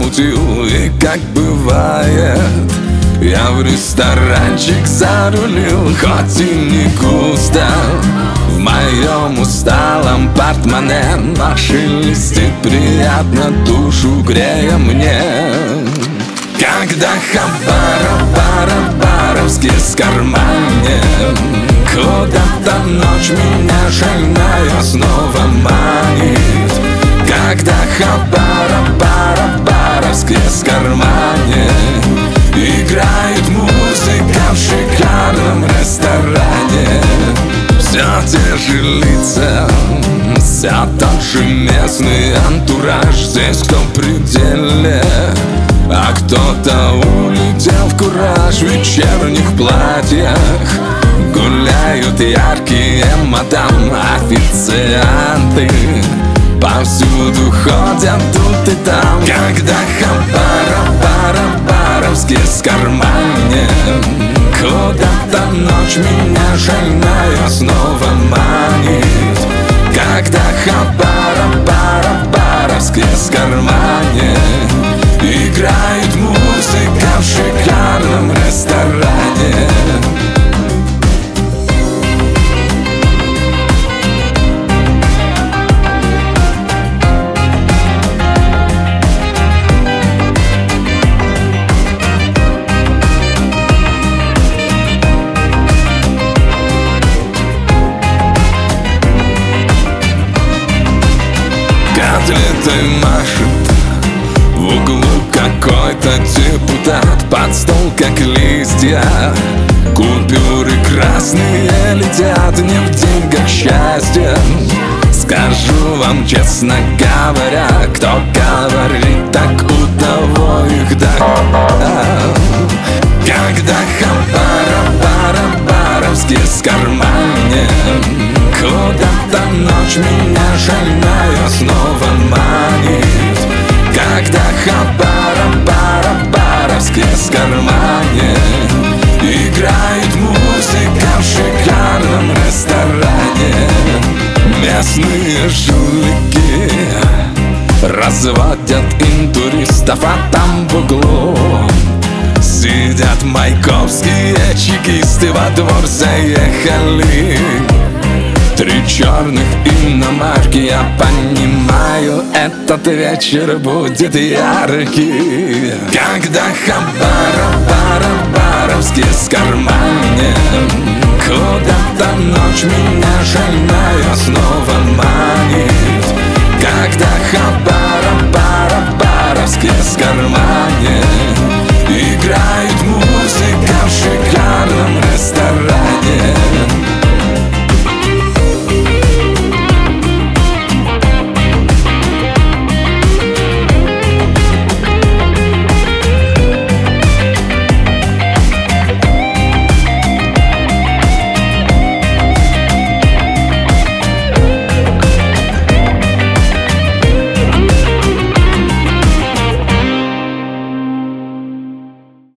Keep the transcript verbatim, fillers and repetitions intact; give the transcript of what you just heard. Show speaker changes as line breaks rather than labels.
замутил. И как бывает, я в ресторанчик зарулил. Хоть и не густо в моем усталом портмоне, но шелестит приятно, душу грея мне. Когда хабара-бара-баровский с карманем, куда-то ночь меня шальная снова манит. Когда хабара-бара-баровский с карманем, играет музыка в шикарном ресторане. Все те же лица, вся тот же местный антураж. Здесь кто в пределе, а кто-то улетел в кураж. В вечерних платьях гуляют яркие мадам. Официанты повсюду ходят тут и там. Когда хабара-бара-баровский с карманем, куда-то ночь меня шальная снова манит. Когда хабара-бара-баровский с карманем, играет музыка в шикарном ресторане. Котлетой машет в углу какой-то депутат. Под стол как листья купюры красные летят. Не в деньгах счастье, скажу вам честно говоря. Кто говорит так, у того их да. Когда хабара-бара-баровский с карманем, куда-то ночь меня шальная снова манит. Когда хабара-бара-баровский с карманем, играет музыка в шикарном ресторане. Местные жулики разводят интуристов, а там в углу сидят майкопские чекисты. Во двор заехали три черных иномарки. Я понимаю, этот вечер будет яркий. Когда хабара-бара-баровский с карманем, куда-то ночь меня шальная снова манит.